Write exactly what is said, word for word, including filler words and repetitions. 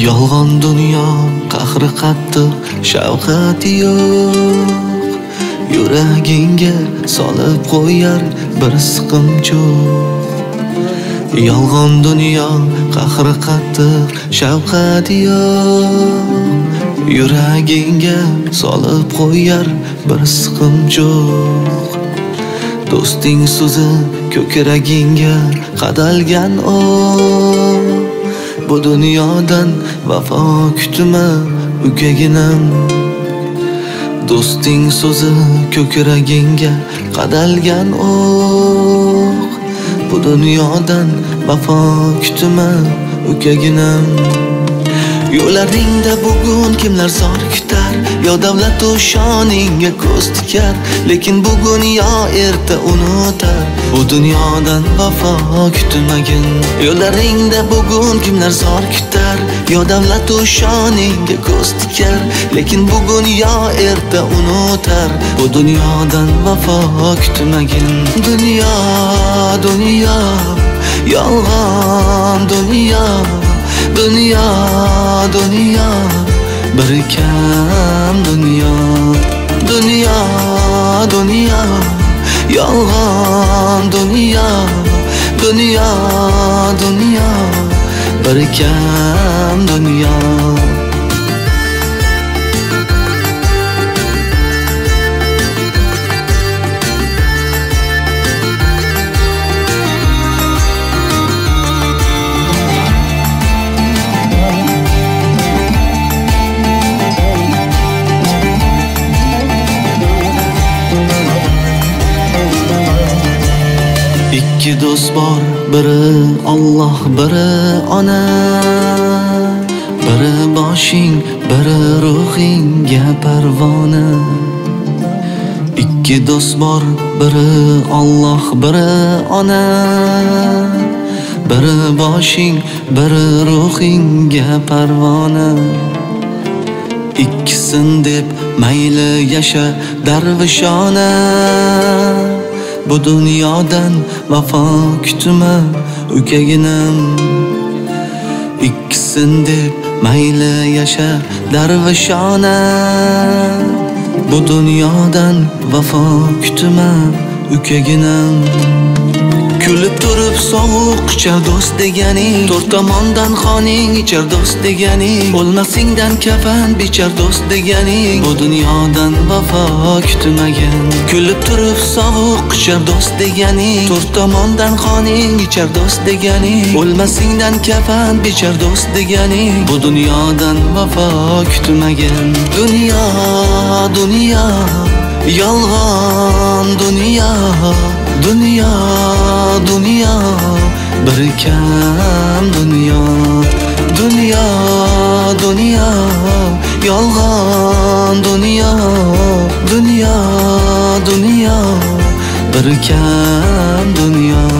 Yolg'on dunyo, qahri qattiq, shafqati yo'q. Yuragingga solib qo'yar bir siqimchoq. Yolg'on dunyo, qahri qattiq, shafqati yo'q. Yuragingga solib qo'yar bir siqimchoq. Do'sting so'zi ko'kragingga qadalgan o. Bu dunyodan vafo kutma ukaginam. Do'sting so'zi ko'kragingga qadalgan o'q. Bu dunyodan vafo kutma ukaginam. Yo'laringda bugun kimlar zor kutar, yo davlat u shoningga ko'z tikar, lekin bugun yo erta unutar. Bu dunyodan vafo kutmagin. Yo'laringda bugun kimlar zor kutar, yo davlat u shoningga ko'z tikar, lekin bugun yo erta unutar. Bu dunyodan vafo kutmagin. Dunyo, dunyo, yolg'on dunyo. Dünya, dünya, bir kam dünya. Dünya, dünya, yolg'on dünya. Dünya, dünya, bir kam dünya. İki do'st bor, biri Alloh, biri ona. Biri boshing, biri ruhingga parvona. İki do'st bor, biri Alloh, biri ona. Biri boshing, biri ruhingga parvona. İkkisin deb mayli yasha darvishona. Bu dunyodan vafo kutma ukaginam. İkkisin deb mayli yasha darvishona. Bu dunyodan vafo kutma ukaginam. Kulib turib sovuq quchar do'st deganing, to'rt tomondan xoning ichar do'st deganing, o'lmasingdan kafan bichar do'st deganing. Bu dunyodan vafo kutmagan. Kulib turib sovuq quchar do'st deganing, to'rt tomondan xoning ichar do'st deganing, o'lmasingdan kafan bichar do'st deganing. Bu dunyodan vafo kutmagan. Dunyo, dunyo, yolg'on dunyo. Dünya, dünya, bir kam dünya. Dünya, dünya, yolg'on dünya. Dünya, dünya, bir kam dünya.